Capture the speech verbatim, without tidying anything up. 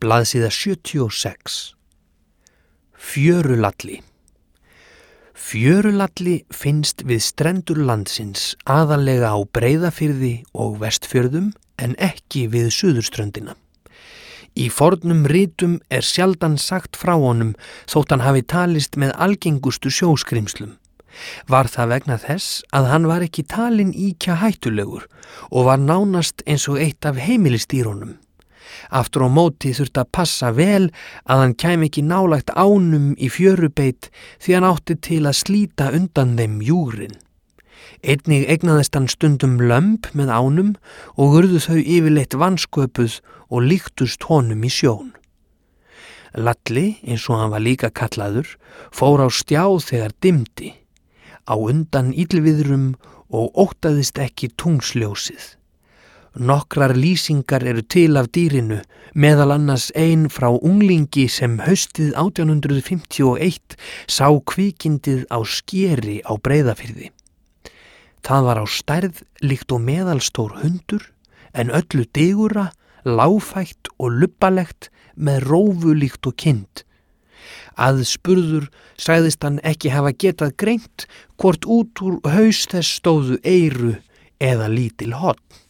blaðsíða sjötíu og sex. Fjörulalli. Fjörulalli finnst við strendur landsins aðallega á Breiðafirði og Vestfjörðum en ekki við suðurströndina. Í fornum ritum er sjaldan sagt frá honum þótt hann hafi talist með algengustu sjóskrimslum. Var það vegna þess að hann var ekki talinn ýkja hættulegur og var nánast eins og eitt af heimilistýrunum. Aftur á móti þurfti að passa vel að hann kæmi ekki nálægt ánum í fjörubeit því hann átti til að slíta undan þeim júgrin. Einnig eignaðist hann stundum lömb með ánum og urðu þau yfirleitt vansköpuð og líktust honum í sjón. Lalli, eins og hann var líka kallaður, fór á stjá þegar dimmdi, á undan illviðrum og óttaðist ekki tungsljósið. Nokkrar lýsingar eru til af dýrinu, meðal annars ein frá unglingi sem haustið átján hundrað fimmtíu og eitt sá kvikindið á skeri á Breiðafirði. Það var á stærð líkt og meðalstór hundur, en öllu digura, lágfætt og lubbalegt með rófu líkt og kind. Aðspurður sagðist hann ekki hafa getað greint hvort út úr haus þess stóðu eyru eða lítil horn.